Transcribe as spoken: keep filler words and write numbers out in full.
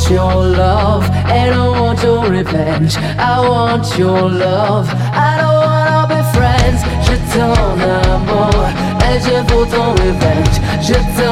your love, and I want your revenge. I want your love. I don't wanna be friends. Je t'en amour, et je veux ton revenge. Je t'en